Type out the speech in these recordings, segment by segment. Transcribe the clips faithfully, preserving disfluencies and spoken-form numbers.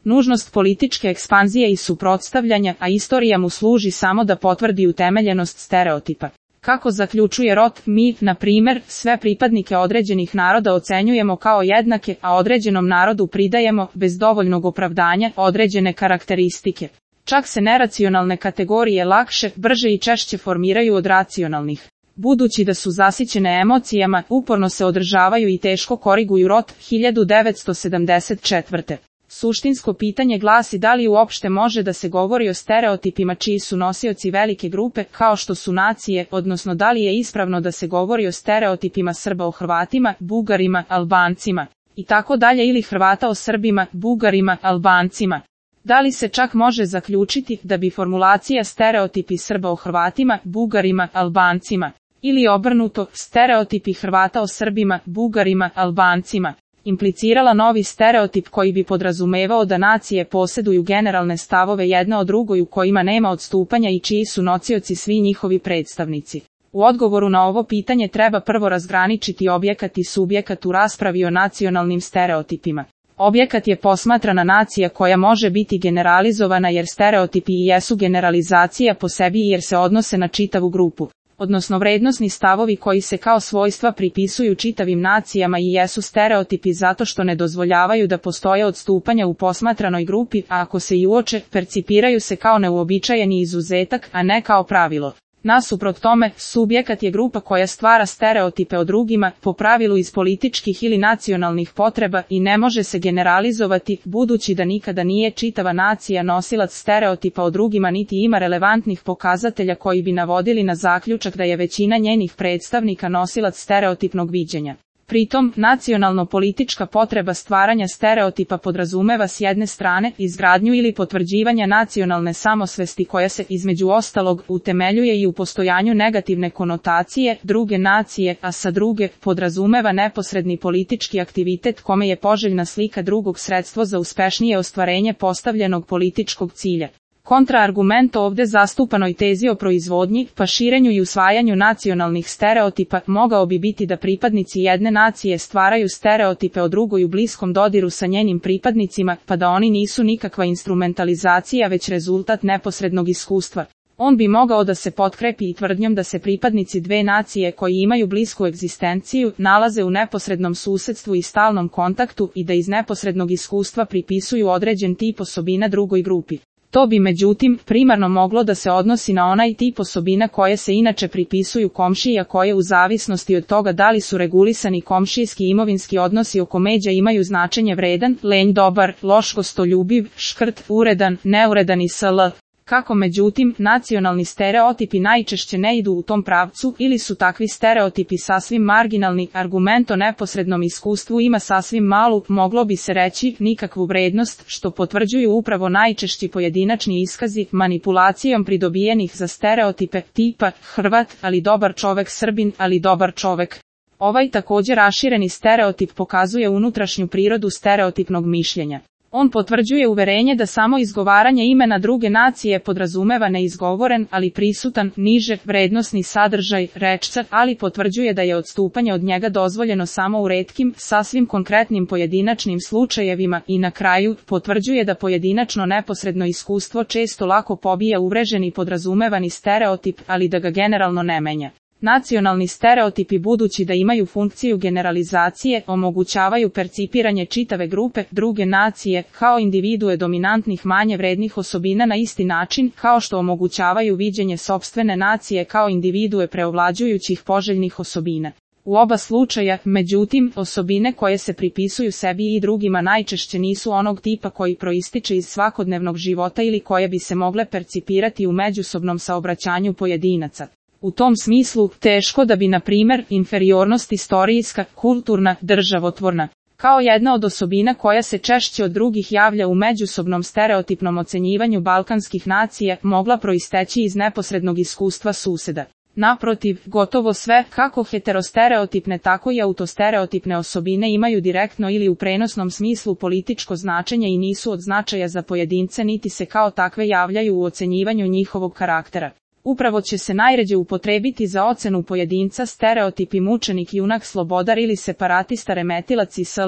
nužnost političke ekspanzije i suprotstavljanja, a istorija mu služi samo da potvrdi utemeljenost stereotipa. Kako zaključuje Roth, mi, na primjer, sve pripadnike određenih naroda ocenjujemo kao jednake, a određenom narodu pridajemo, bez dovoljnog opravdanja, određene karakteristike. Čak se neracionalne kategorije lakše, brže i češće formiraju od racionalnih. Budući da su zasićene emocijama, uporno se održavaju i teško koriguju. Roth, hiljadu devetsto sedamdeset četvrte. Suštinsko pitanje glasi da li uopšte može da se govori o stereotipima čiji su nosioci velike grupe, kao što su nacije, odnosno da li je ispravno da se govori o stereotipima Srba o Hrvatima, Bugarima, Albancima, i tako dalje, ili Hrvata o Srbima, Bugarima, Albancima. Da li se čak može zaključiti da bi formulacija stereotipi Srba o Hrvatima, Bugarima, Albancima, ili obrnuto, stereotipi Hrvata o Srbima, Bugarima, Albancima, implicirala novi stereotip koji bi podrazumevao da nacije posjeduju generalne stavove jedna o drugoj u kojima nema odstupanja i čiji su nosioci svi njihovi predstavnici? U odgovoru na ovo pitanje treba prvo razgraničiti objekat i subjekat u raspravi o nacionalnim stereotipima. Objekat je posmatrana nacija koja može biti generalizovana jer stereotipi i jesu generalizacija po sebi jer se odnose na čitavu grupu, odnosno vrednosni stavovi koji se kao svojstva pripisuju čitavim nacijama i jesu stereotipi zato što ne dozvoljavaju da postoje odstupanja u posmatranoj grupi, a ako se i uoče, percipiraju se kao neuobičajeni izuzetak, a ne kao pravilo. Nasuprot tome, subjekat je grupa koja stvara stereotipe o drugima, po pravilu iz političkih ili nacionalnih potreba, i ne može se generalizovati, budući da nikada nije čitava nacija nosilac stereotipa o drugima niti ima relevantnih pokazatelja koji bi navodili na zaključak da je većina njenih predstavnika nosilac stereotipnog viđenja. Pritom, nacionalno-politička potreba stvaranja stereotipa podrazumeva s jedne strane izgradnju ili potvrđivanja nacionalne samosvesti koja se, između ostalog, utemeljuje i u postojanju negativne konotacije druge nacije, a sa druge, podrazumeva neposredni politički aktivitet kome je poželjna slika drugog sredstvo za uspešnije ostvarenje postavljenog političkog cilja. Kontraargument ovdje zastupanoj tezi o proizvodnji, pa širenju i usvajanju nacionalnih stereotipa mogao bi biti da pripadnici jedne nacije stvaraju stereotipe o drugoj u bliskom dodiru sa njenim pripadnicima, pa da oni nisu nikakva instrumentalizacija već rezultat neposrednog iskustva. On bi mogao da se potkrepi i tvrdnjom da se pripadnici dve nacije koji imaju blisku egzistenciju nalaze u neposrednom susjedstvu i stalnom kontaktu i da iz neposrednog iskustva pripisuju određen tip osobina drugoj grupi. To bi međutim primarno moglo da se odnosi na onaj tip osobina koje se inače pripisuju komšiji, a koje u zavisnosti od toga da li su regulisani komšijski imovinski odnosi oko međa imaju značenje vredan, lenj, dobar, loš, gostoljubiv, škrt, uredan, neuredan i sl. Kako međutim, nacionalni stereotipi najčešće ne idu u tom pravcu ili su takvi stereotipi sasvim marginalni, argument o neposrednom iskustvu ima sasvim malu, moglo bi se reći, nikakvu vrednost, što potvrđuju upravo najčešći pojedinačni iskazi manipulacijom pridobijenih za stereotipe tipa Hrvat, ali dobar čovek, Srbin, ali dobar čovek. Ovaj također rašireni stereotip pokazuje unutrašnju prirodu stereotipnog mišljenja. On potvrđuje uverenje da samo izgovaranje imena druge nacije podrazumeva neizgovoren, ali prisutan, niže, vrednosni sadržaj rečca, ali potvrđuje da je odstupanje od njega dozvoljeno samo u retkim, sasvim konkretnim pojedinačnim slučajevima i na kraju, potvrđuje da pojedinačno neposredno iskustvo često lako pobija uvreženi podrazumevani stereotip, ali da ga generalno ne menja. Nacionalni stereotipi, budući da imaju funkciju generalizacije, omogućavaju percipiranje čitave grupe druge nacije kao individue dominantnih manje vrednih osobina na isti način kao što omogućavaju viđenje sopstvene nacije kao individue preovlađujućih poželjnih osobina. U oba slučaja, međutim, osobine koje se pripisuju sebi i drugima najčešće nisu onog tipa koji proističe iz svakodnevnog života ili koje bi se mogle percipirati u međusobnom saobraćanju pojedinaca. U tom smislu, teško da bi, na primjer, inferiornost istorijska, kulturna, državotvorna, kao jedna od osobina koja se češće od drugih javlja u međusobnom stereotipnom ocenjivanju balkanskih nacija, mogla proisteći iz neposrednog iskustva suseda. Naprotiv, gotovo sve, kako heterostereotipne tako i autostereotipne osobine imaju direktno ili u prenosnom smislu političko značenje i nisu od značaja za pojedince niti se kao takve javljaju u ocenjivanju njihovog karaktera. Upravo će se najređe upotrebiti za ocenu pojedinca stereotipi mučenik, junak, slobodar ili separatista, remetilac i sl.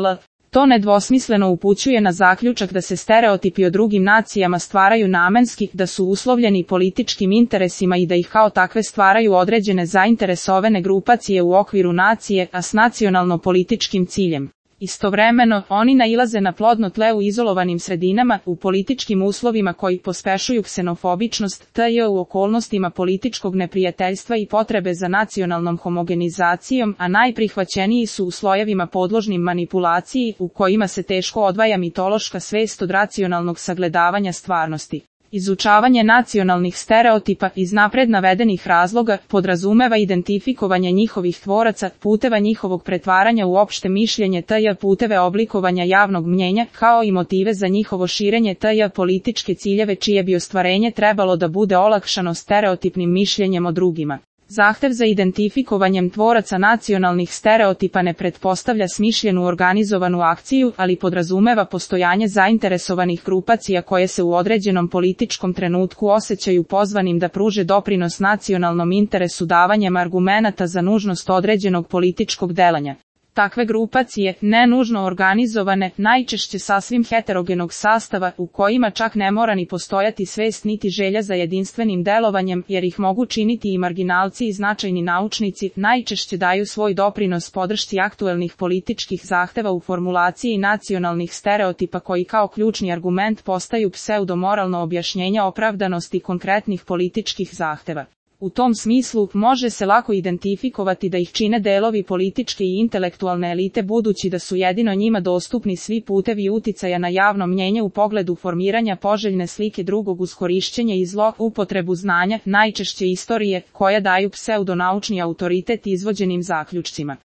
To nedvosmisleno upućuje na zaključak da se stereotipi o drugim nacijama stvaraju namenski, da su uslovljeni političkim interesima i da ih kao takve stvaraju određene zainteresovane grupacije u okviru nacije, a s nacionalno-političkim ciljem. Istovremeno, oni nailaze na plodno tle u izolovanim sredinama, u političkim uslovima koji pospešuju ksenofobičnost, tj. u okolnostima političkog neprijateljstva i potrebe za nacionalnom homogenizacijom, a najprihvaćeniji su u slojevima podložnim manipulaciji, u kojima se teško odvaja mitološka svest od racionalnog sagledavanja stvarnosti. Izučavanje nacionalnih stereotipa iz napred navedenih razloga podrazumeva identifikovanje njihovih tvoraca, puteva njihovog pretvaranja u opšte mišljenje tj. puteve oblikovanja javnog mnjenja, kao i motive za njihovo širenje tj. političke ciljeve čije bi ostvarenje trebalo da bude olakšano stereotipnim mišljenjem o drugima. Zahtev za identifikovanjem tvoraca nacionalnih stereotipa ne pretpostavlja smišljenu organizovanu akciju, ali podrazumeva postojanje zainteresovanih grupacija koje se u određenom političkom trenutku osjećaju pozvanim da pruže doprinos nacionalnom interesu davanjem argumenata za nužnost određenog političkog delanja. Takve grupacije, ne nužno organizovane, najčešće sasvim heterogenog sastava, u kojima čak ne mora ni postojati svest niti želja za jedinstvenim delovanjem, jer ih mogu činiti i marginalci i značajni naučnici, najčešće daju svoj doprinos podršci aktuelnih političkih zahteva u formulaciji nacionalnih stereotipa koji kao ključni argument postaju pseudomoralno objašnjenja opravdanosti konkretnih političkih zahteva. U tom smislu, može se lako identifikovati da ih čine delovi političke i intelektualne elite budući da su jedino njima dostupni svi putevi uticaja na javno mnjenje u pogledu formiranja poželjne slike drugog uz korišćenje i zloupotrebu znanja, najčešće istorije, koja daju pseudonaučni autoritet izvođenim zaključcima.